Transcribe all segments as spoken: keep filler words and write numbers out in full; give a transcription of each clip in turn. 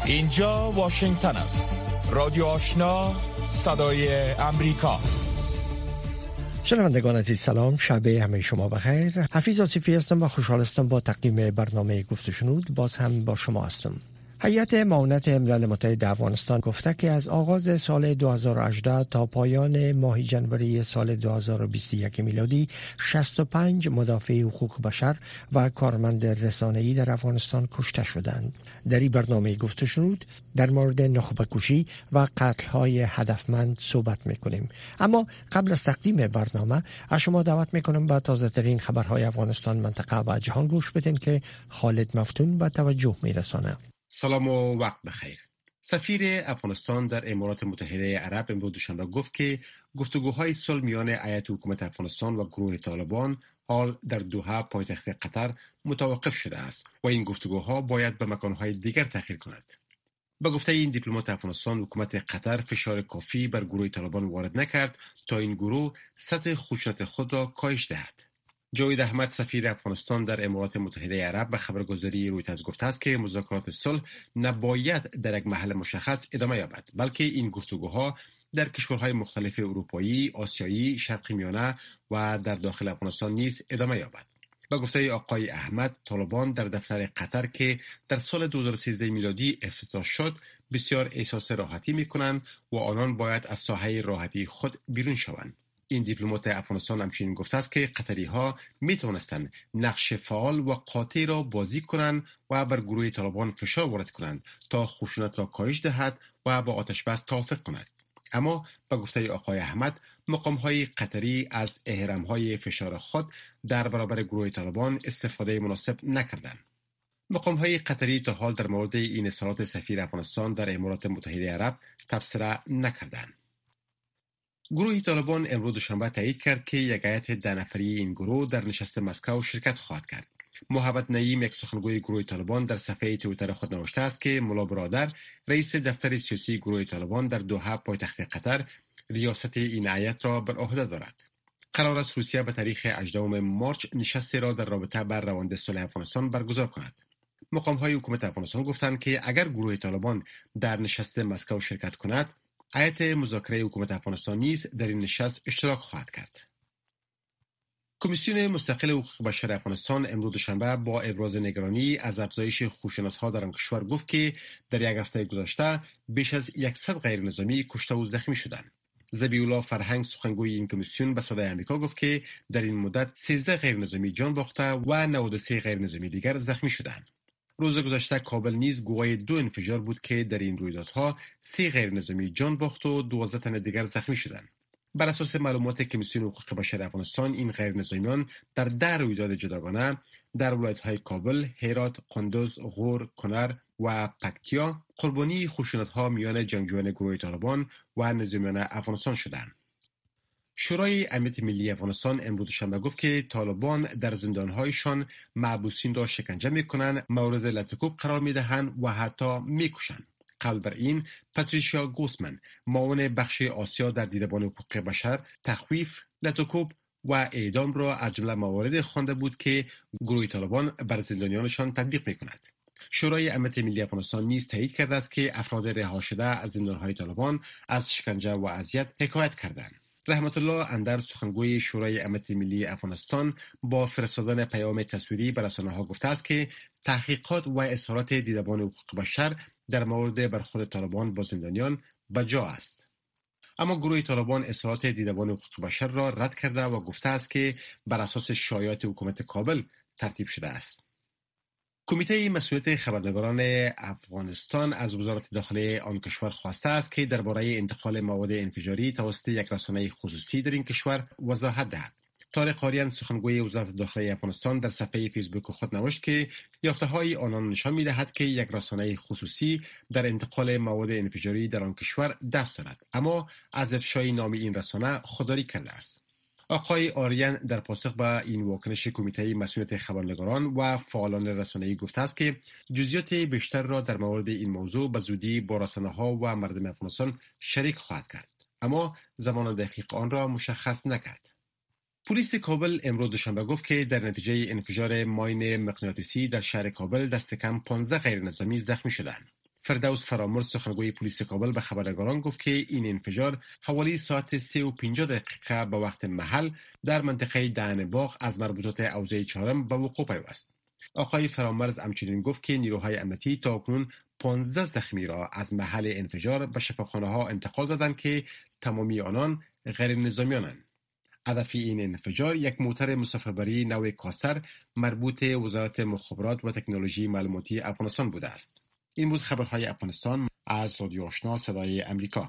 اینجا واشنگتن است. رادیو آشنا، صدای امریکا. شنوندگان عزیز سلام، شب همه شما بخیر. حفیظ آصفی هستم و خوشحال هستم با تقدیم برنامه گفت و شنود باز هم با شما هستم. هیئت معاونت ملل متحد افغانستان گفته که از آغاز سال دو هزار و هجده تا پایان ماه جنوری سال دو هزار و بیست و یک میلادی شصت و پنج مدافع حقوق بشر و کارمند رسانه‌ای در افغانستان کشته شدند. در این برنامه گفت و شنود در مورد نخبه کشی و قتل‌های هدفمند صحبت می‌کنیم. اما قبل از تقدیم برنامه از شما دعوت می‌کنم به تازه‌ترین خبرهای افغانستان، منطقه و جهان گوش بدین که خالد مفتون به توجه می‌رساند. سلام و وقت بخیر. سفیر افغانستان در امارات متحده عرب امروز دوشنبه گفت که گفتگوهای صلح میان هیئت حکومت افغانستان و گروه طالبان حال در دوحه پایتخت قطر متوقف شده است و این گفتگوها باید به مکانهای دیگر تغییر کند. به گفته این دیپلمات افغانستان، حکومت قطر فشار کافی بر گروه طالبان وارد نکرد تا این گروه سطح خشونت خود را کاهش دهد. جاوید احمد سفیر افغانستان در امارات متحده عرب به خبرگزاری رویترز گفته است که مذاکرات صلح نباید در یک محل مشخص ادامه یابد، بلکه این گفتگوها در کشورهای مختلف اروپایی، آسیایی، شرق میانه و در داخل افغانستان نیز ادامه یابد. به گفته آقای احمد، طالبان در دفتر قطر که در سال دو هزار و سیزده میلادی افتتاح شد بسیار احساس راحتی می‌کنند و آنان باید از ساحه راحتی خود بیرون شوند. این دیپلمات افغانستان همچنین گفته است که قطری‌ها می‌توانستند نقش فعال و قاطع را بازی کنند و بر گروه طالبان فشار وارد کنند تا خشونت را کاهش دهد و با آتش بس توافق کند. اما به گفته آقای احمد، مقام‌های قطری از احرام‌های فشار خود در برابر گروه طالبان استفاده مناسب نکردند. مقام‌های قطری تا حال در مورد این اظهارات سفیر افغانستان در امارات متحده عرب تبصره نکردند. گروه طالبان امروز دوشنبه تایید کرد که یک هیئت ده نفری این گروه در نشست مسکو شرکت خواهد کرد. محمد نعیم، یک سخنگوی گروه طالبان، در صفحه توییتر خود نوشته است که ملا برادر، رئیس دفتر سیاسی گروه طالبان در دوحه پایتخت قطر، ریاست این هیئت را بر عهده دارد. قرار است روسیه به تاریخ هجدهم مارس نشستی را در رابطه بر روند صلح افغانستان برگزار کند. مقام‌های حکومت افغانستان گفتند که اگر گروه طالبان در نشست مسکو شرکت کند، هیئت مذاکره حکومت افغانستان نیز در این نشست اشتراک خواهد کرد. کمیسیون مستقل حقوق بشر افغانستان امروز دوشنبه با ابراز نگرانی از افزایش خشونت‌ها در آن کشور گفت که در یک هفته گذشته بیش از صد غیرنظامی کشته و زخمی شدند. ذبیح‌الله فرهنگ، سخنگوی این کمیسیون، به صدای آمریکا گفت که در این مدت سیزده غیرنظامی جان باخته و نود و سه غیرنظامی دیگر زخمی شدند. روز گذشته کابل نیز گواه دو انفجار بود که در این رویدادها سه غیرنظامی جان باخت و دوازده تن دیگر زخمی شدند. بر اساس معلومات کمیسیون حقوق بشر افغانستان، این غیرنظامیان در ده رویداد جداگانه در ولایت‌های کابل، هرات، قندوز، غور، کنر و پکتیا قربانی خشونت‌ها میان جنگجویان گروه طالبان و نظامیان افغانستان شدند. شورای امنیت ملی افغانستان امروز شنبه گفت که طالبان در زندان‌هایشان محبوسین را شکنجه می‌کنند، مورد لطکوب قرار می‌دهند و حتی می‌کشند. قبل بر این، پاتریشیا گوسمن، معاون بخش آسیا در دیدبان حقوق بشر، تخویف، لطکوب و اعدام را از جمله موارد خوانده بود که گروه طالبان بر زندانیانشان تطبیق می‌کند. شورای امنیت ملی افغانستان نیز تایید کرده است که افراد رها شده از زندان‌های طالبان از شکنجه و اذیت حکایت کردند. رحمت الله اندر، سخنگوی شورای امنیت ملی افغانستان، با فرستادن پیام تصویری به رسانه‌ها گفته است که تحقیقات و اظهارات دیدبان حقوق بشر در مورد برخورد طالبان با زندانیان بجا است. اما گروه طالبان اظهارات دیدبان حقوق بشر را رد کرده و گفته است که بر اساس شایعات حکومت کابل ترتیب شده است. کمیته مسئولیت خبرنگاران افغانستان از وزارت داخله آن کشور خواسته است که درباره انتقال مواد انفجاری توسط یک رسانه خصوصی در این کشور وضاحت دهد. طارق آریان، سخنگوی وزارت داخله افغانستان، در صفحه فیسبوک خود نوشت که یافته‌های آنان نشان می‌دهد که یک رسانه خصوصی در انتقال مواد انفجاری در آن کشور دست دارد، اما از افشای نام این رسانه خودداری کرده است. آقای آریان در پاسخ به این واکنش کمیته مسئولیت خبرنگاران و فعالان رسانه‌ای گفته است که جزئیات بیشتر را در مورد این موضوع به زودی با رسانه‌ها و مردم افغانستان شریک خواهد کرد، اما زمان دقیق آن را مشخص نکرد. پلیس کابل امروز دوشنبه گفت که در نتیجه انفجار ماین مغناطیسی در شهر کابل دست کم پانزده غیرنظامی زخمی شدند. فردوس فرامرز سخنگوی پلیس کابل به خبرنگاران گفت که این انفجار حوالی ساعت سه و پنجاه دقیقه به وقت محل در منطقه دهن باغ از مربوطات حوزه چهارم به وقوع پیوست. آقای فرامرز همچنین گفت که نیروهای امنیتی تاکنون پانزده زخمی را از محل انفجار به شفاخانه ها انتقال دادند که تمامی آنان غیر نظامیانند. هدف این انفجار یک موتر مسافربری نوع کاستر مربوط وزارت مخابرات و تکنولوژی معلوماتی افغانستان بوده است. این بود خبرهای افغانستان از رادیو آشنا صدای امریکا.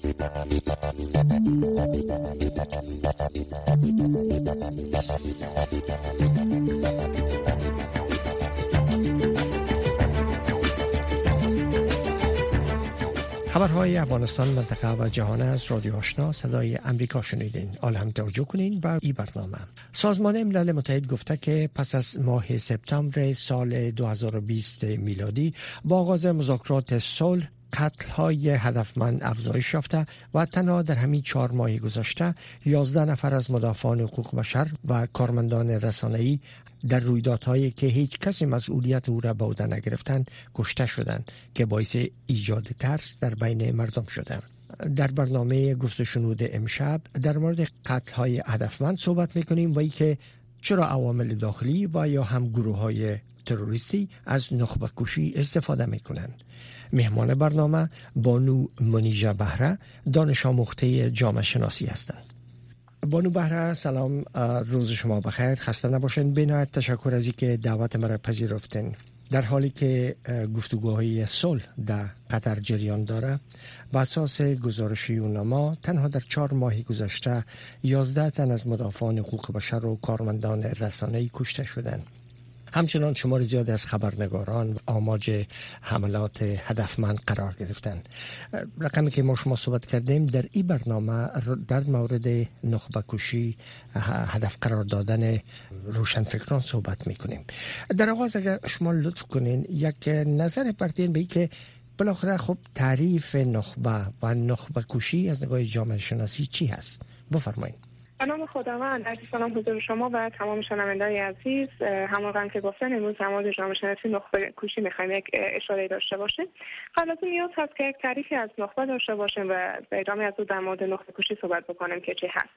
خبرهای افغانستان، منطقه و جهان از رادیو آشنا صدای امریکا شنیدین. حالا هم توجه کنین به این برنامه. سازمان ملل متحد گفته که پس از ماه سپتامبر سال دو هزار و بیست میلادی با آغاز مذاکرات صلح، قتل‌های هدفمند افزایش یافته و تنها در همین چهار ماه گذشته یازده نفر از مدافعان حقوق بشر و کارمندان رسانه‌ای در رویدادهایی که هیچ کسی مسئولیت او را به عهده نگرفتند کشته شدند که باعث ایجاد ترس در بین مردم شده. در برنامه گفت و شنود امشب در مورد قتل‌های هدفمند صحبت می‌کنیم و اینکه چرا عوامل داخلی و یا هم گروه‌های تروریستی از نخبه کشی استفاده می‌کنند. مهمان برنامه بانو منیژه بهره، دانش آموخته جامعه شناسی هستند. بانو بهره سلام، روز شما بخیر، خسته نباشین. بنایت تشکر از اینکه دعوت مرا پذیرفتین. در حالی که گفتگوهای صلح در قطر جریان داره، بر اساس گزارش یونما تنها در چهار ماه گذشته یازده تن از مدافعان حقوق بشر و کارمندان رسانه‌ای کشته شدند. همچنان شمار زیادی از خبرنگاران آماج حملات هدفمند قرار گرفتند. رقمی که ما شما صحبت کردیم در این برنامه در مورد نخبه کشی، هدف قرار دادن روشنفکران صحبت میکنیم. در آغاز اگر شما لطف کنین یک نظر بردین به این که بالاخره خب تعریف نخبه و نخبه کشی از نگاه جامعه شناسی چی هست؟ بفرمایید. به نام خداوند، عرض سلام حضور شما و تمام شنوندگان عزیز. همونقدر که گفتن امروز در مورد جامعه شناسی نخبه کشی می‌خوایم یک اشاره داشته باشیم. قبل از این نیاز هست که یک تعریفی از نخبه داشته باشیم و به ادامه از او در مورد نخبه کشی صحبت بکنیم که چه هست.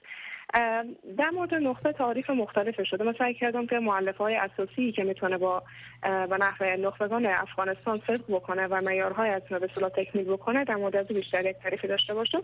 در مورد نخبه تعریف مختلف شده. من سعی کردم که مؤلفه‌های اساسی که میتونه با به نحو نخبگان افغانستان صدق بکنه و معیارهای از به اصطلاح تکنیک بکنه در مورد از بیشتر یک تعریفی داشته باشم.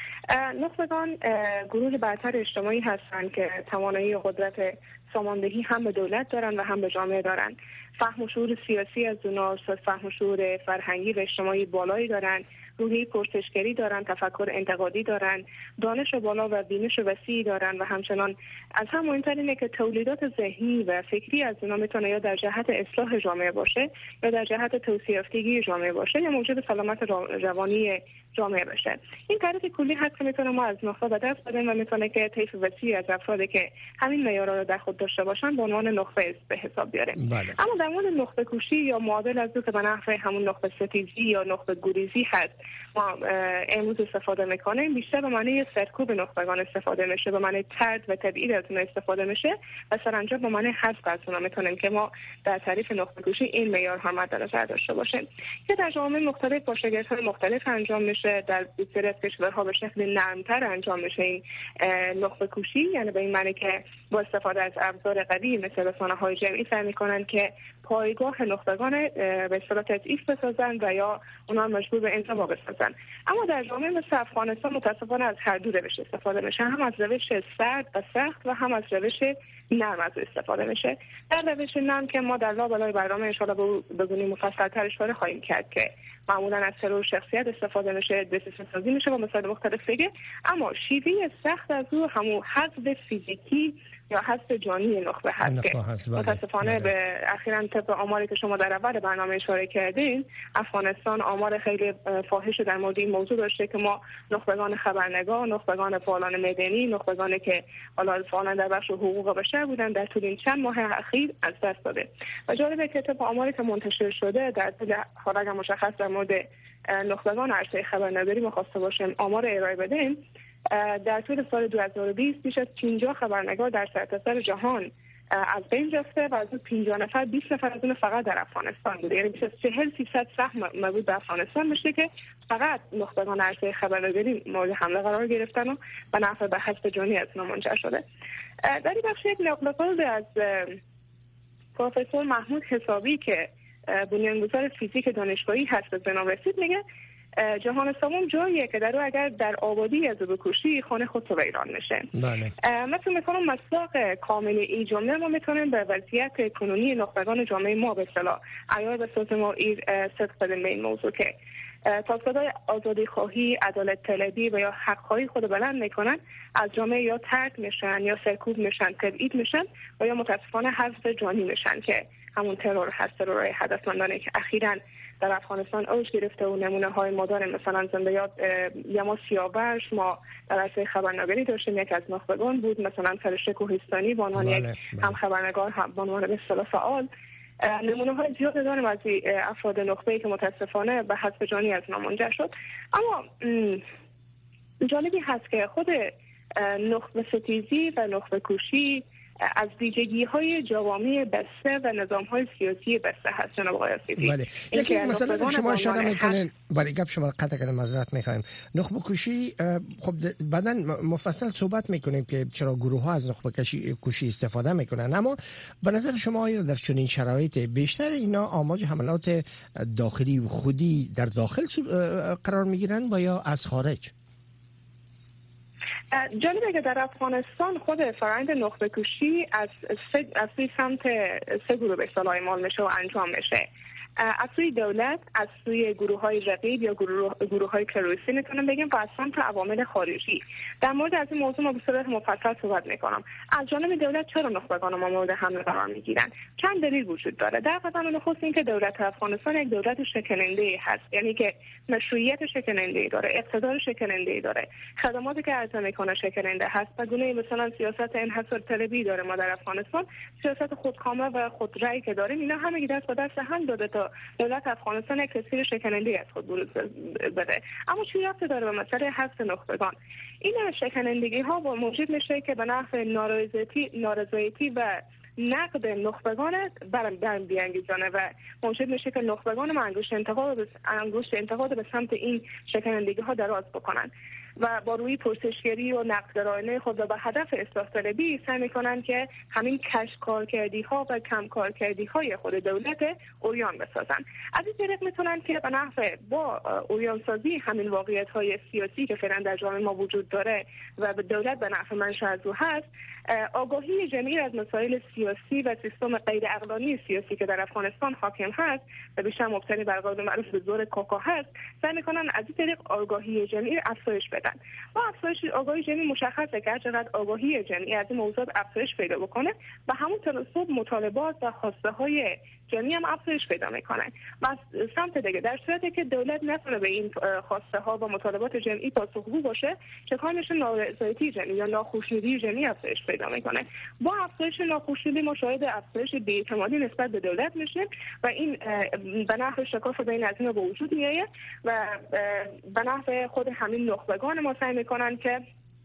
نخبگان گروه برتر اجتماعی هستند که توانایی و قدرت ساماندهی هم به دولت دارن و هم به جامعه دارن. فهم و شعور سیاسی از اونها، فهم و شعور فرهنگی و اجتماعی بالایی دارن، روحیه پرسشگری دارن، تفکر انتقادی دارن، دانش بالا و بینش وسیعی دارن و همچنان از هم مهمتر اینه که تولیدات ذهنی و فکری از اونها میتونه یا در جهت اصلاح جامعه باشه یا در جهت توسعه یافتگی جامعه باشه یا موجب سلامت روانی جامعه باشه. این تعریف کلی هست که میتونه ما از نخبه به دست بدیم و میتونه که طیف وسیعی از افرادی که همین معیارها رو در خود داشته باشن به عنوان نخبه به حساب بیاره. بله. اما در مورد نخبه کشی یا معادل از اون که به نحو همون نخبه ستیزی یا نخبه گریزی هست ما امروز استفاده میکنیم، بیشتر به معنی سرکوب نخبگان استفاده میشه، به معنی طرد و تبعید از اونها استفاده میشه و سرانجام به معنی حذف از اونها میتونیم که ما در تعریف نخبه کشی این معیارها مد نظر داشته باشیم که در جامعه مختلف با شگفت‌های مختلف انجام میشه. در بسیاری از کشورها به شکل نرمتر انجام میشه این نخبه کشی، یعنی به این معنی که با استفاده از ابزار قوی مثل رسانه‌های جمعی سعی میکنن که پایگاه نخبگان به اصطلاح تضعیف بسازن و یا اونها مجبور به انزوا بسازن. اما در جامعه مثل افغانستان متاسفانه از هر دو روش استفاده میشه، هم از روش سرد و سخت و هم از روش نرم از استفاده میشه. در روش نرم که ما در لابلای برنامه ان شاءالله بگونیم مفصل‌تر اشاره خواهیم کرد که معمولا از ترور شخصیت استفاده میشه، دسیسه سازی میشه با مسائل مختلف دیگه. اما شیوه سخت از او همون حذف فیزیکی یا حذف جانی نخبه هست که متاسفانه به اخیراً طبق آماری که شما در اول برنامه اشاره کردین، افغانستان آمار خیلی فاحش در مورد این موضوع داشته که ما نخبگان خبرنگار، نخبگان فعالان مدنی، نخبگانی که حالا فعالان در بخش حقوق بشر بودن در طول این چند ماه اخیر از دست داده. و جالبه که طبق آماری که منتشر شده در طول حالا مشخص در مورد نخبگان عرصه خبرنگاری ما خواسته باشیم آمار ارائه بدیم، در طول سال دو هزار و بیست بیش از پنجاه خبرنگار در سرتاسر جهان از بین رفته و از اون پنجاه نفر بیست نفر از اون فقط در افغانستان بوده. یعنی بیش از چهل فیصد سهم مربوط به افغانستان میشه که فقط نخبگان عرصه خبرنگاری مورد حمله قرار گرفتن و به نفع به حذف جانی از اینا منجر شده. در این بخش یک نقل قول از پروفسور محمود حسابی که بنیانگذار فیزیک دانشگاهی هست به ذهنم رسید، میگه جهان سوم جاییه که در او اگر در آبادی از بکوشی خانه خود تو ویران میشه. بله. مثل میکنم مصداق کامل این جمله ما میتونیم به وضعیت کنونی نخبگان جامعه ما به اصطلاح عیار به صورت ما صدق بدیم به این موضوع که تا صدای آزادی خواهی، عدالت طلبی و یا حق خواهی خود بلند میکنن، از جامعه یا ترک میشن یا سرکوب میشن، تبعید میشن و یا متاسفانه حذف جانی میشن که همون ترور هست، ترور هدفمندانه که اخیراً در افغانستان اوج گرفته و نمونه های ما داریم. مثلا زنده یاد یما سیاوش ما در عرصه خبرنگاری داشتیم، یک از نخبگان بود. مثلا فرشته کوهستانی به عنوان یک هم خبرنگار هم به عنوان به اصطلاح فعال. نمونه های زیاد داریم از افراد نخبه‌ای که متاسفانه به حذف جانی از ما منجر شد. اما جالبی هست که خود نخبه ستیزی و نخبه کوشی از ویژگی های جوامع بسته و نظام های سیاسی بسته هست جناب آقای آسیفی. بله. یکی مثلا شما اشاره میکنین ولی گپ شما قطع کردم، معذرت میخوایم. نخبه کوشی خب بعداً مفصل صحبت میکنیم که چرا گروه ها از نخبه کوشی استفاده میکنن، اما به نظر شما آیا در چنین شرایط بیشتر اینا آماج حملات داخلی و خودی در داخل قرار میگیرن و یا از خارج؟ جالبه که در افغانستان خود فرآیند نخبه کشی از سه از سوی سمت سه گروه به اصطلاح اعمال میشه و انجام میشه. از سوی دولت، از سوی گروه های رقیب یا گروه, گروه های تروریستی میتونم بگم و از سمت عوامل خارجی. در مورد از این موضوع ما به صورت مفصل صحبت میکنم. از جانب دولت چرا نخبگان ما مورد حمله قرار میگیرن؟ چند دلیل وجود داره. در قدم نخست این که دولت افغانستان یک دولت شکننده هست، یعنی که مشروعیت شکننده داره، اقتدار شکننده داره، خدماتی که عرضه میکنه شکننده هست. و گونه مثلا سیاست انحصار طلبی داره ما در افغانستان، سیاست خودکامه و خودرأی که داریم، اینا همه دست به دست هم داده تا دولت افغانستان یک تصویر شکننده از خود بروز بده. اما چی ربطی داره به مسئله حذف نخبگان؟ این شکنندگی ها با موجب میشه که به نفع نارضایتی نارضایتی و نقد نخبگان برم برم بیانگیزانه و موجب میشه که نخبگان ما انگشت انتقاد انگشت انتقاد به سمت این شکنندگی ها دراز بکنن و با روی پرسشگری و نقدگرایانه خود به هدف اصلاح طلبی سعی میکنن که همین کش کارکردی ها و کم کارکردی های خود دولت اوریان بسازن. از این طریق میتونن که به نفع با اوریان سازی همین واقعیت های سیاسی که فعلا در جامعه ما وجود داره و به دولت به نفع منشأ از او هست، آگاهی جمعی از مسائل سیاسی و سیستم غیر عقلانی سیاسی که در افغانستان حاکم هست و بیشتر مبتنی بر قانون معروف به زور کاکا هست، سعی میکنن از این طریق آگاهی جمعی افزایش بدن. با افزایش آگاهی جمعی مشخصه که هرچقدر آگاهی جمعی از این موضوعات افزایش پیدا بکنه و همون تناسب مطالبات و خواسته های جمعی هم افزایش پیدا میکنه. و سمت دیگه در صورتی که دولت نتونه به این خواسته ها و مطالبات جمعی پاسخگو باشه، چه کار میشه؟ نارضایتی جمعی یا ناخوشنودی جمعی افزایش پیدا میکنه. با افزایش ناخوشنودی ما شاهد افزایش بی‌اعتمادی نسبت به دولت میشیم و این به نحو شکاف بین از اینا به وجود میاد و به نحو خود همین نخبگان ما سعی میکنن که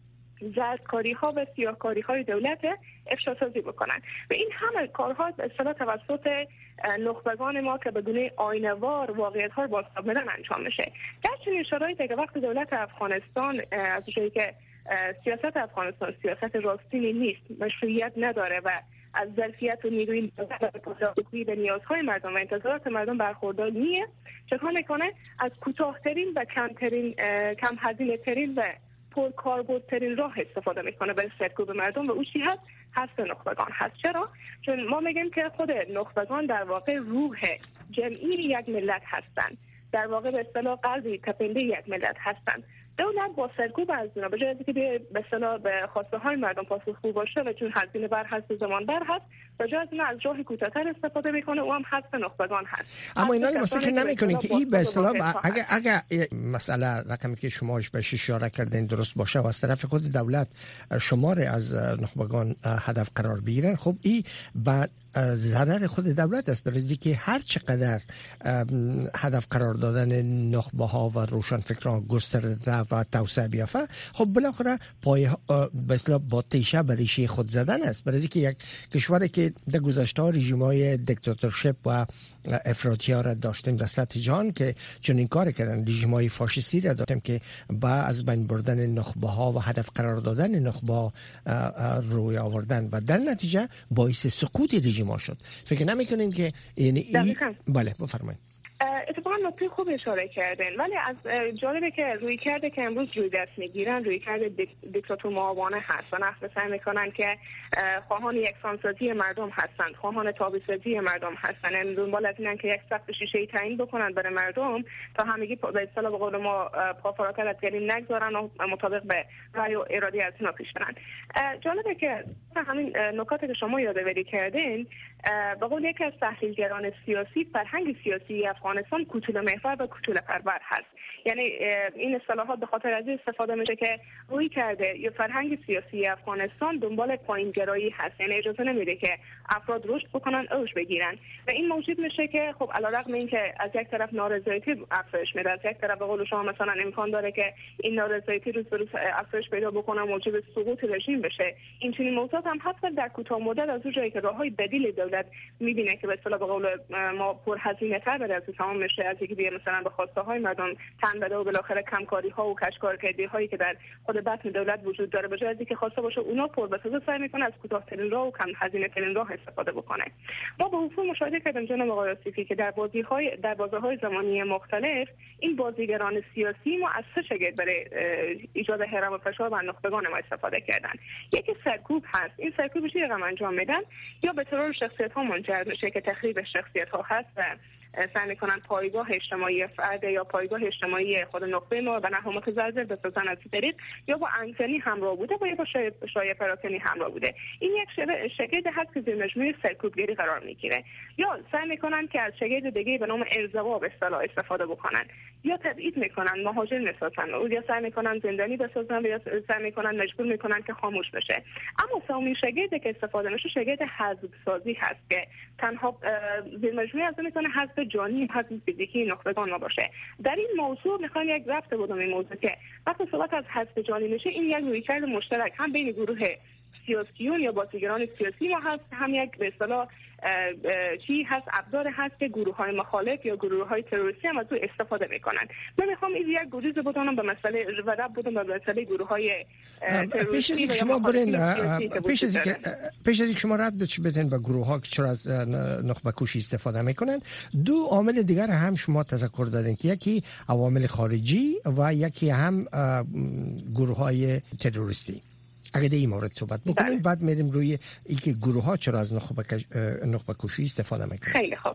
زردکاری ها و سیاهکاری های دولت افشا سازی بکنن و این همه کارها به اصطلاح توسط نخبگان ما که بدون آینه‌وار واقعیت ها رو بازتاب میدن انجام میشه. در چنین شرایطی که وقتی دولت افغانستان از جایی که سیاست افغانستان سیاست راستینی نیست، مشروعیت نداره و از ظرفیت و نیروی پاسخگویی به نیازهای مردم و انتظارات مردم برخوردار نیست، چکار میکنه؟ از کوتاه‌ترین و کمترین کم هزینه ترین و پرکاربردترین راه استفاده میکنه برای سرکوب مردم و او چی هست؟ حذف نخبگان هست. چرا؟ چون ما میگیم که خود نخبگان در واقع روح جمعی یک ملت هستند، در واقع به اصطلاح قلبی تپنده یک ملت هستند. دولت با سرکوب از اینا به جای اینکه به اصطلاح به خواسته های مردم پاسخگو باشه و چون هزینه بر هست و زمان بر هست، به جای از اینا از راه کوتاه‌تر استفاده میکنه، او هم حذف نخبگان هست. اما اینا ما فکر نمی‌کنید که این به اصطلاح اگه اگه مسئله رقمی که شماش بهش اشاره کردین درست باشه و از طرف خود دولت شمار از نخبگان هدف قرار بگیرن، خب این بعد ضرر خود دولت است، برای که هر چقدر هدف قرار دادن نخبه ها و روشنفکران گسترده و توسعه بیافته، خب بالاخره پای به اصطلاح با تیشه به ریشه خود زدن است. برای اینکه یک کشوری که در گذشته رژیم‌های دیکتاتورشیپ و افراطی‌ها را داشتیم در سطح جهان که چون این کار کردن، رژیم‌های فاشیستی را داشتیم که با از بین بردن نخبه‌ها و هدف قرار دادن نخبه‌ها روی آوردن و در نتیجه باعث سقوط رژیم‌ها شد. فکر نمی‌کنین که یعنی ای... بله بفرمایید. اتفاقا نکته خوب اشاره کردن، ولی از جالبه که روی کرده که امروز روی دست میگیرن روی کرده دیکتاتور معاونه هست و نقد سعی میکنن که خواهان یکسانسازی مردم هستند، خواهان تابع‌سازی مردم هستند، دنبال از اینن که یک سقف شیشه‌ای تعیین بکنن برای مردم تا همگی به اصطلاح به قول ما پا فراتر از گلیم نگذارن و مطابق به رأی و اراده از اونا پیش برن. جالبه که همین نکاتی که شما یادآوری کردین، به قول یکی از تحلیلگران سیاسی، فرهنگ سیاسی افغانستان کوتوله محور و کوتوله پرور هست. یعنی این اصطلاحات به خاطر از استفاده میشه که روی کرده یا فرهنگ سیاسی افغانستان دنبال پایینگرایی هست، یعنی اجازه نمیده که افراد رشد بکنن، اوج بگیرن و این موجب میشه که خب علیرغم اینکه از یک طرف نارضایتی افزایش میده، از یک طرف به قول شما مثلا امکان داره که این نارضایتی روز به روز افزایش پیدا بکنه، موجب سقوط رژیم بشه. این چنین موضوعات هم حتی در کوتاه مدت از اون جایی که راههای بدیل دولت میبینه که به اصطلاح به قول ما پرهزینه تر بره از تمام میشه، از اینکه بیه مثلا به خواسته های مردم تن بده و بالاخره کمکاری ها و کشکارکردی هایی که در خود بطن دولت وجود داره، به جای از اینکه خواسته باشه اونا پر بسازه، سعی میکنه از کوتاه ترین راه و کم هزینه ترین راه استفاده بکنه. ما به وفور مشاهده کردیم جناب آقای آصفی که در بازی های در بازه‌های زمانی مختلف این بازیگران سیاسی ما از سه شگفت برای ایجاد هرم و فشار بر نخبگان ما استفاده کردن. یکی سرکوب هست، این سرکوبش یه رقم انجام میدن یا به ترور شخصیت ها منجر میشه که تخریب شخصیت ها هست و سعی میکنن پایگاه اجتماعی فرد یا پایگاه اجتماعی خود نخبه ما به نحو متزلزل بسازن از طریق یا با انتنی همراه بوده و یا با شایع پراکنی همراه بوده. این یک شگرد هست که زیر مجموعه سرکوبگری قرار میگیره. یا سعی میکنن که از شگرد دیگه به نام انزوا به اصطلاح استفاده بکنن، یا تبعید میکنن، مهاجر میسازن، یا سعی میکنن زندانی بسازن یا سعی میکنن مجبور میکنن که خاموش بشه. اما سومین شگرد که استفاده میشه شگرد حذف سازی هست که تنها زیر مجموعه از میتونه حذف جانی، حذف فیزیکی نخبگان ما باشه. در این موضوع میخوام یک ربط بدم این موضوع که وقتی صحبت از حذف جانی میشه، این یک رویکرد مشترک هم بین گروه سیاسیون یا بازیگران سیاسی ما هست، هم یک به اصطلاح چی هست ابزار هست که گروه های مخالف یا گروه های تروریستی هم از او استفاده میکنن. من میخوام این یک گریز بدونم به مسئله و ربط بدم به مسئله گروه های تروریستی. پیش از اینکه شما برین پیش از اینکه پیش از اینکه شما ربط بدین به گروه ها که چرا از نخبه کشی استفاده میکنن، دو عامل دیگر هم شما تذکر دادین که یکی عوامل خارجی و یکی هم گروه های تروریستی. اگه در این مورد صحبت بکنیم بله. بعد میریم روی اینکه گروه ها چرا از نخبه کش... نخبه کشی استفاده میکنن. خیلی خوب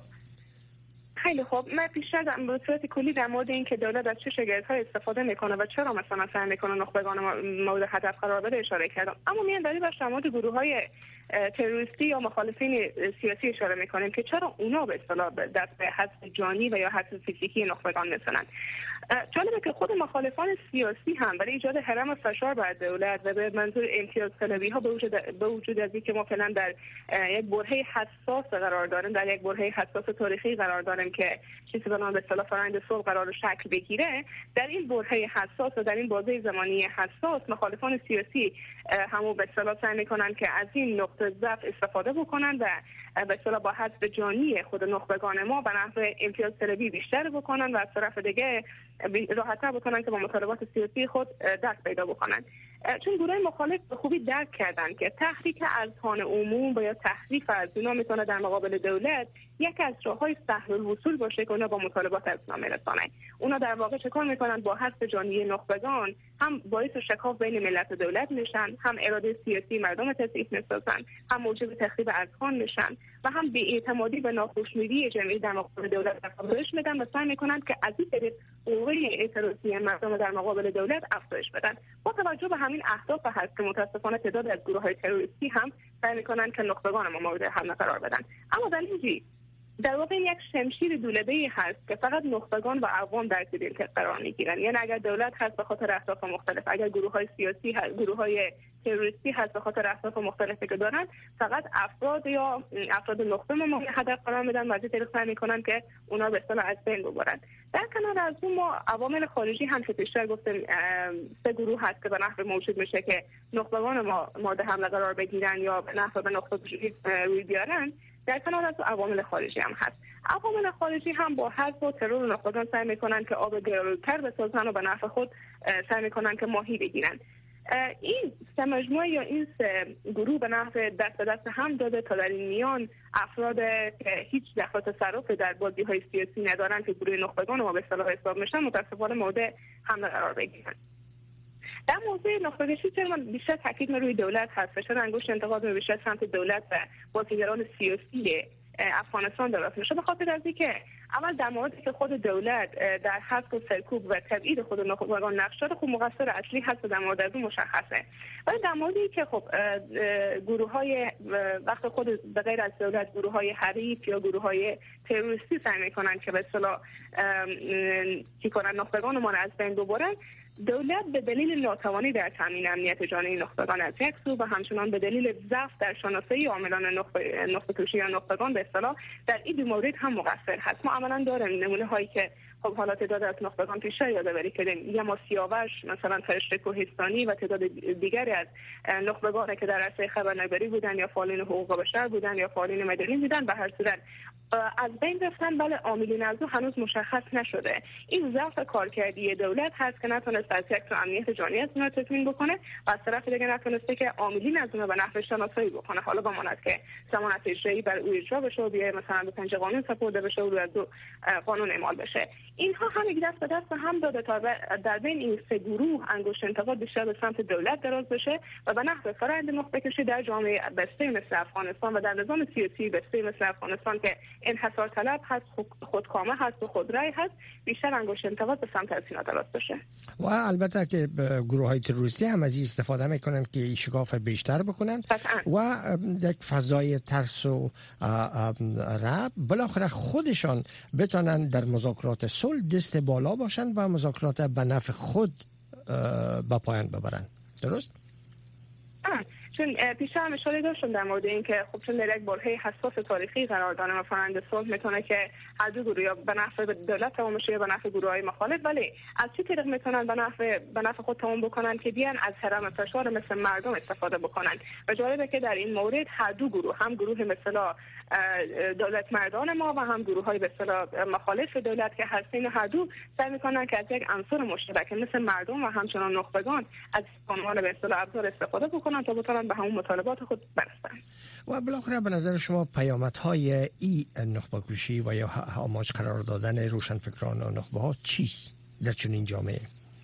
خیلی خوب من پیشتر به صورت کلی در مورد این که دولت از چه شگردهای استفاده میکنه و چرا مثلا سعی میکنه نخبگان مورد هدف قرار بده اشاره کردم. اما میان در این مورد گروه های تروریستی یا مخالفین سیاسی اشاره میکنیم که چرا اونا به اصطلاح دست به حذف جانی و یا حذف فیزیکی نخبگان میزنن. جالبه که خود مخالفان سیاسی هم برای ایجاد هرم فشار بر دولت و به منظور امتیاز طلبی ها به وجود به وجود از اینکه ما فعلا در یک برهه حساس قرار داریم، در یک برهه حساس تاریخی قرار داریم که چیزی به نام به اصطلاح فرآیند صلح قرار شکل بگیره، در این برهه حساس و در این بازه زمانی حساس مخالفان سیاسی همو به اصطلاح سعی میکنن که از این نقطه ضعف استفاده بکنن و به اصطلاح با حذف جانی خود نخبگان ما به نحو امتیاز طلبی بیشتر بکنن و از طرف دیگه راحت‌تر بکنن که با مطالبات سیاسی خود دست پیدا بکنن. چون گروه مخالف به خوبی درک کردن که تحریک اذهان عموم و یا تحریف از اونا میتونه در مقابل دولت یکی از راه‌های سهل الوصول باشه که اونا با مطالبات از اونا میرسونن. اونا در واقع چه کار میکنن؟ با حذف جانی نخبگان هم باعث شکاف بین ملت و دولت میشن، هم اراده سیاسی مردم تضعیف میسازن، هم موجب تخریب اذهان میشن و هم بی‌اعتمادی به ناخوشنودی جمعی در مقابل دولت افزایش میدن و سعی میکنن که از این طریق قوه اعتراضی مردم در مقابل دولت افزایش بدن. با توجه به همین اهداف هست که متاسفانه تعداد از گروه‌های تروریستی هم سعی میکنن که نخبگان ما مورد حمله قرار بدن. اما دلیلی در واقع یک شمشیر دولبه‌ای هست که فقط نخبگان و عوام در زیر قرار میگیرن. یعنی اگر دولت هست به خاطر اهداف مختلف، اگر گروه‌های سیاسی هست، گروه‌های تروریستی هست به خاطر اهداف مختلفی که دارن، فقط افراد یا افراد نخبه مورد هدف قرار میدن و از طریق سعی میکنن که اونا به اصطلاح از بین ببرن. در کنار از اون ما عوامل خارجی هم که پیشتر گفتیم سه گروه هست که به نحو موجود میشه که نخبگان ما مورد حمله قرار بگیرن یا به نحو به نخبه روی بیارن. در کنار از عوامل خارجی هم هست. عوامل خارجی هم با حذف و ترور نخبگان سعی میکنن که آب گرانتر بسازن و به نفع خود سعی میکنن که ماهی بگیرن. این سه مجموعه یا این سه گروه به نحو دست به دست هم داده تا در این میان افراد که هیچ دخل تصرف در بازی‌های سیاسی ندارن که گروه نخبگان ما به اصطلاح حساب میشن متاسفانه مورد حمله قرار بگیرن. در موضوع نخبگی چرا بیشتر تاکید روی دولت هست و چرا انگشت انتقاد بیشتر سمت دولت و بازیگران سیاسی افغانستان درست میشه؟ به خاطر از اینکه اول در موردی که خود دولت در حذف و سرکوب و تبعید خود نخبگان نقش داره، خب مقصر اصلی هست و در مورد از اون مشخصه. ولی در موردی که خب گروه‌های وقت خود به غیر از دولت گروه‌های حریف یا گروه‌های تروریستی سعی میکنن که به اصطلاح چی کنن نخبگان ما از بین ببرن، دولت به دلیل ناتوانی در تامین امنیت جانی نخبگان از یک سو و همچنان به دلیل ضعف در شناسایی عاملان نخبه نخبه‌کشی یا نخبگان به اصطلاح در این مورد هم مقصر هست. ما عملاً داریم نمونه هایی که خب حالا تعداد از نخبگان پیشتر یادآوری کردیم، یا ما سیاوش مثلا فرشته کوهستانی و تعداد دیگری از نخبگان که در عرصه خبرنگاری بودن یا فعالین حقوق بشر بودن یا فعالین مدنی بودن به هر صورت از بین رفتن. بله عاملین از هنوز مشخص نشده. این ضعف کارکردی دولت هست که نتونست از یک سو امنیت جانی از اونها تضمین بکنه و از طرف دیگه نتونسته که عاملین از اونها به نحو شناسایی بکنه. حالا بماند که ضمانت اجرایی بر او اجرا بشه و بیای مثلا به پنج قانون سپرده بشه و روی از قانون اعمال بشه. اینها هم یک دست به دست هم داده تا در بین این سه گروه انگشت انتقاد بیشتر به سمت دولت دراز بشه و به نحو فرآیند نخبه‌کشی در جامعه بسته مثل افغانستان و در نظام سیاسی بسته مثل افغانستان که انحصار طلب هست، خودکامه هست و خودرأی هست، بیشتر انگشت انتقاد به سمت از اینا دراز بشه. و البته که گروه‌های تروریستی هم از این استفاده میکنن که شکاف بیشتر بکنن و یک فضای ترس و رعب بالاخره خودشان بتونن در مذاکرات صلح دست بالا باشن و مذاکرات به نفع خود به پایان ببرن. درست؟ آه. چون پیشتر هم اشاره داشتم در مورد این که خب چون در یک برهه حساس تاریخی قرار دارن و فرآیند صلح میتونه که هر دو گروه یا به نفع دولت تمام شه یا به نفع گروه‌های مخالف، ولی از چه طریق میتونن به نفع به نفع خود تمام بکنن که بیان از حرم فشار مثل مردم استفاده بکنن. و جالبه که در این مورد هر دو گروه، هم گروه مثلا دولت مردان ما و هم گروه‌های به اصطلاح مخالف دولت که هستین، هر دو سعی میکنن که از یک عنصر مشترک مثل مردم و همچنان نخبگان از عنوان به اصطلاح ابزار استفاده بکنن تا بتونن به همون مطالبات خود برسن. و بالاخره به نظر شما پیامدهای این نخبه‌کشی و یا هاماج قرار دادن روشنفکران و نخبه‌ها چیست در چنین جامعه؟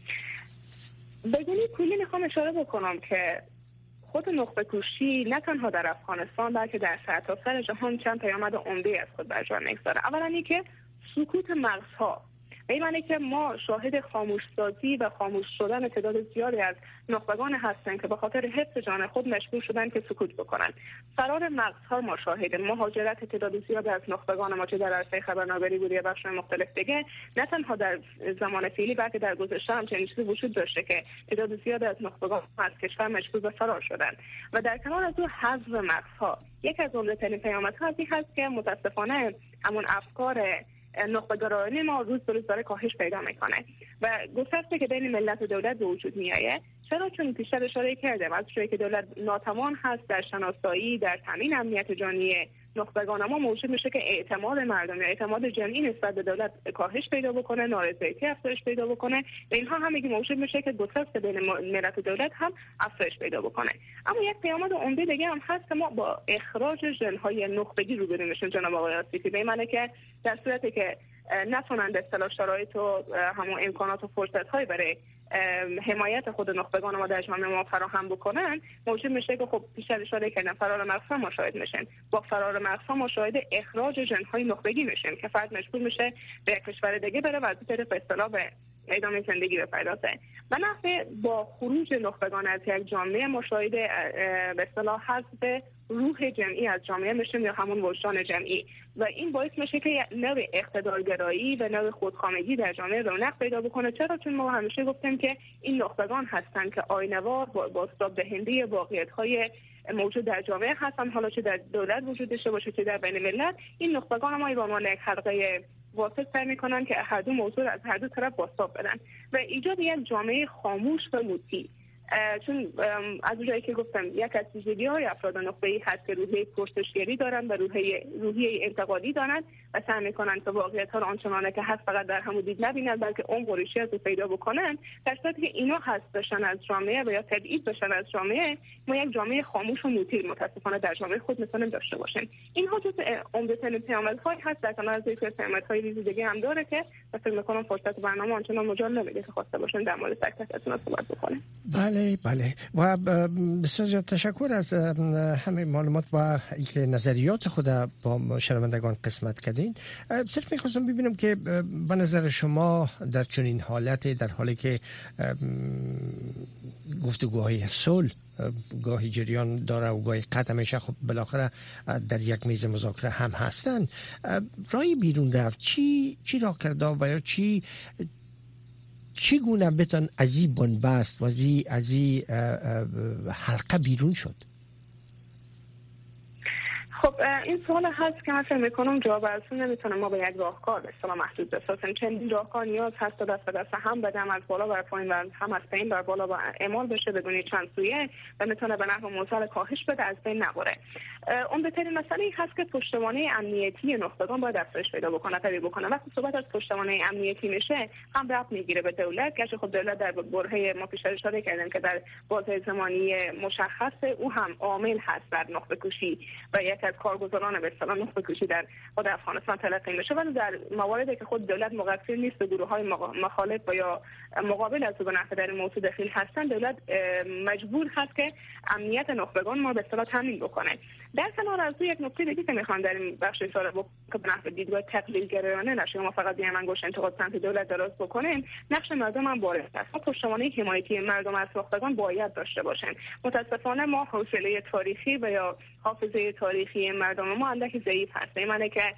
بگونی کلی میخوام اشاره بکنم که خود نخبه‌کشی نه تنها در افغانستان بلکه در سرتاسر جهان چند پیامد عمده از خود بر جا می‌گذاره. اولا اینکه سکوت مغزها، به این معنی که ما شاهد خاموش‌سازی و خاموش شدن تعداد زیادی از نخبگان هستند که به خاطر حفظ جان خود مجبور شدن که سکوت بکنن. فرار مغزها ما شاهد مهاجرت تعداد زیادی از نخبگان ما چه در عرصه خبرنگاری بود یا بخش‌های مختلف دیگه، نه تنها در زمان فعلی بلکه در گذشته هم چنین چیزی وجود داشته که تعداد زیادی از نخبگان از کشور مجبور به فرار شدن. و در کنار از اون حذف مغزها یک از عمده‌ترین پیامدها از این هست که متأسفانه همون افکار نخبه‌گرایانه ما روز به روز داره کاهش پیدا میکنه و گسسته که بین ملت و دولت به وجود میایه. چرا؟ چون پیشتر اشاره کردم از جایی که دولت ناتوان هست در شناسایی در تامین امنیت جانی نخبگان ما، موجب میشه که اعتماد مردم یا اعتماد جمعی نسبت به دولت کاهش پیدا بکنه، نارضایتی افزایش پیدا بکنه و اینها همگی موجب میشه که گسست بین ملت و دولت هم افزایش پیدا بکنه. اما یک پیامد عمده دیگه هم هست که ما با اخراج ژن‌های نخبگی روبرو میشیم جناب آقای آصفی، به این معنی که در صورتی که نتونن به اصطلاح شرایط و همون امکانات و فرصت‌های برای حمایت خود نخبگان ما در جامعه ما فراهم بکنن، موجب میشه که خب بیشتر اشاره کردن فرار مغزها ما شاهد میشن. با فرار مغزها ما شاهد اخراج ژن‌های نخبگی میشیم که فرد مجبور میشه به یک کشور دیگه بره و از طرف به اصطلاح به ادامه زندگی بپردازه. و نحوه با خروج نخبگان از یک جامعه ما شاهد به اصطلاح حذف روح جمعی از جامعه میشه یا همون وجدان جمعی و این باعث میشه که نوع اقتدارگرایی و نوع خودکامگی در جامعه رونق پیدا بکنه. چرا؟ چون ما همیشه گفتیم که این نخبگان هستن که آینه‌وار با بازتاب دهنده واقعیت‌های موجود در جامعه هستن، حالا چه در دولت وجود داشته باشه چه در بین ملت. این نخبگان ما به عنوان یک حلقه واسط سعی میکنن که هر دو موضوع از هر دو طرف بازتاب بدن و ایجاد یک جامعه خاموش و مطیع. چون از اونجایی که گفتم یک از ویژگی‌های افراد نخبه‌ای هست که روحیه پرسشگری دارن و روحیه روحیه انتقادی دارن و سعی میکنن که واقعیت‌ها رو آنچنانه که هست فقط در همون دید نبینن بلکه عمق و ریشه رو پیدا بکنن. در صورتی که اینا هست بشن از جامعه و یا تبعید بشن از جامعه، ما یک جامعه خاموش و مطیع متاسفانه در جامعه خود میتونیم داشته باشیم. اینها جزء عمده‌ترین پیامدهای هست در کنار از اینکه پیامدهای ویژگی هم داره که فکر می‌کنم فرصت برنامه آنچنان مجال نمیده که خواسته باشن در مورد تک تک ازنا صحبت بکنیم. بله بله و بسیار تشکر از همه معلومات و اینکه نظریات خود با شنوندگان قسمت کردین. صرف میخواستم ببینم که به نظر شما در چنین حالت، در حالی که گفتگوهای صلح گاهی جریان داره و گاهی قطع میشه، خب بالاخره در یک میز مذاکره هم هستن، رای بیرون رفت چی چی را کرده و یا چی چگونه بتون از این بنبست و از این حلقه بیرون شد؟ خب این سوال هست که من فکر میکنم جواب از اون نمیتونه ما به یک راهکار به اصطلاح محدود بسازیم، چون این راهکار نیاز هست تا دست به دست هم بدم از بالا بر پایین و هم از پایین بر بالا و اعمال بشه بدون چند سویه و میتونه به نحو موصل کاهش بده، از بین نبره. اون بهترین مسئله این هست که پشتوانه امنیتی نخبگان باید افزایش پیدا بکنه، قوی بکنه. وقتی صحبت از پشتوانه امنیتی میشه هم ربط میگیره به دولت، گرچه خب دولت در برهه ما پیش اشاره کردیم که در بازه زمانی مشخص او هم عامل هست در نخبه‌کشی و یک از کارگزاران به اصطلاح نخبه‌کشی در خود افغانستان تلقی میشه، ولی در مواردی که خود دولت مقصر نیست به گروه‌های مخالف و یا مقابل از او به نحو در این موضوع دخیل هستن، دولت مجبور هست که امنیت نخبگان ما به اصطلاح تامین بکنه. در کنار از یک نکته دیگه که میخوام در این بخش اشاره بکنم که به نحو دیدگاه تقلیل‌گرایانه نشه، ما فقط بیایم انگشت انتقاد سمت دولت دراز بکنیم، نقش مردم هم بارز است. ما پشتوانه حمایتی مردم از نخبگان باید داشته باشیم. متاسفانه ما حوصله تاریخی و یا حافظه تاریخی مردم ما اندکی ضعیف هست. این معنی که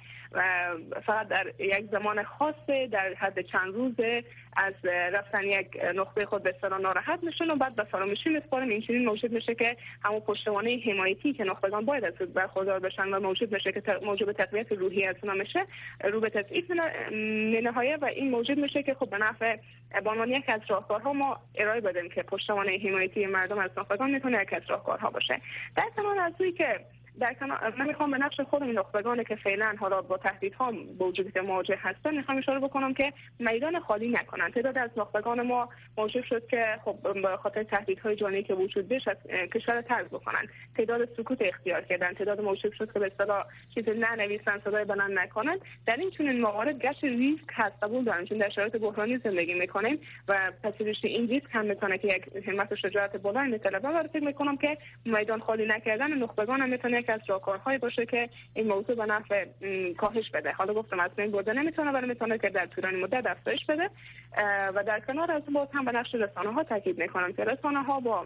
فقط در یک زمان خاص در حد چند روز از رفتن یک نخبه خود به اصطلاح ناراحت میشن و بعد به فراموشی میسپارن. این چنین موجود میشه که همون پشتوانه حمایتی که نخبگان باید از برخوردار بشن و موجود میشه که موجب تقویت روحی از اونها میشه رو به تضعیف نهایه و این موجود میشه که خب به نفع به عنوان یک از راهکارها ما ارائه بدیم که پشتوانه حمایتی مردم از نخبگان میتونه یک از راهکارها باشه. در کنار از اون که در کنار من میخوام به نقش خود این نخبگانی که فعلا حالا با تهدیدها با وجودی که مواجه هستن میخوام اشاره بکنم که میدان خالی نکنن. تعداد از نخبگان ما موجب شد که خب به خاطر تهدیدهای جانی که وجود داشت از کشور ترک بکنن، تعداد سکوت اختیار کردن، تعداد موجب شد که به اصطلاح چیزی ننویسن، صدای بلند نکنن. در این چنین موارد گشت ریسک هست، قبول دارم، چون در شرایط بحرانی زندگی میکنیم و پذیرش این ریسک هم میتونه که یک همت و شجاعت بلند میطلبه و فکر میکنم که میدان خالی نکردن نخبگان هم میتونه از راهکارهایی باشه که این موضوع به نفع کاهش بده. حالا گفتم از این برده نمیتونه ولی میتونه که در طولانی مدت افزایش بده و در کنار از باز هم به نقش رسانه‌ها تاکید میکنم که رسانه‌ها با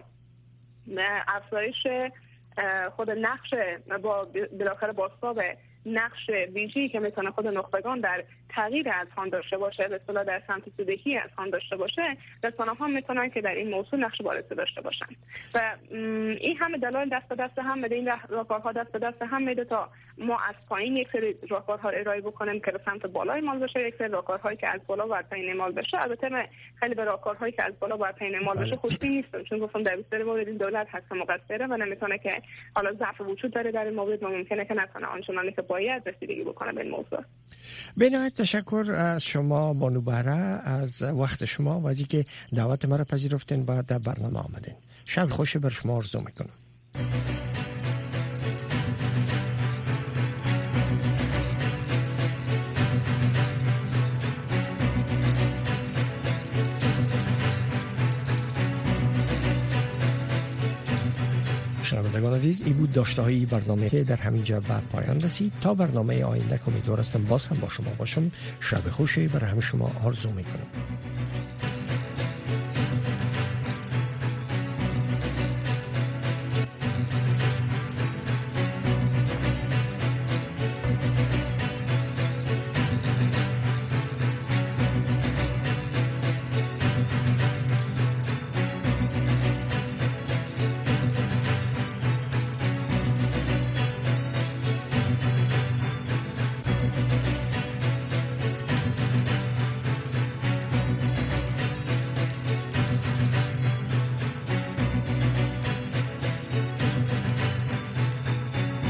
افزایش خود نقش با بالاخره بازتاب نقش ویژه‌ای که میتونه خود نخبگان در تغییر اذهان داشته باشه، به اصطلاح در سمت سودهی اذهان داشته باشه، رسانه‌ها میتونن که در این موضوع نقش بارزی داشته باشن و این همه دلایل دست به دست هم میده، این راهکارها دست به دست هم میده تا ما از پایین یک سری راهکارها ارائه بکنیم که به سمت بالای مال بشه، یک سری راهکارهایی که از بالا بر پایین مال بشه. البته من خیلی به راهکارهایی که از بالا بر پایین مال بشه خوشبین نیستم، چون گفتم در بسیاری مورد این دولت هست مقصره و نمیتونه که حالا ضعف وجود داره در این مورد و ممکنه که نتونه آنچنانی که باید رسیدگی بکنه به این موضوع. بنهایت تشکر از شما بانو بهره، از وقت شما و از اینکه دعوت مرا پذیرفتین و در برنامه آمدین. شب خوشی بر شما آرزو میکنم. شنوندگان عزیز، این بود داشته‌های برنامه که در همین جا به پایان رسید. تا برنامه آینده امیدوارم باز هم با شما باشم. شب خوشی برای همه شما آرزو میکنم.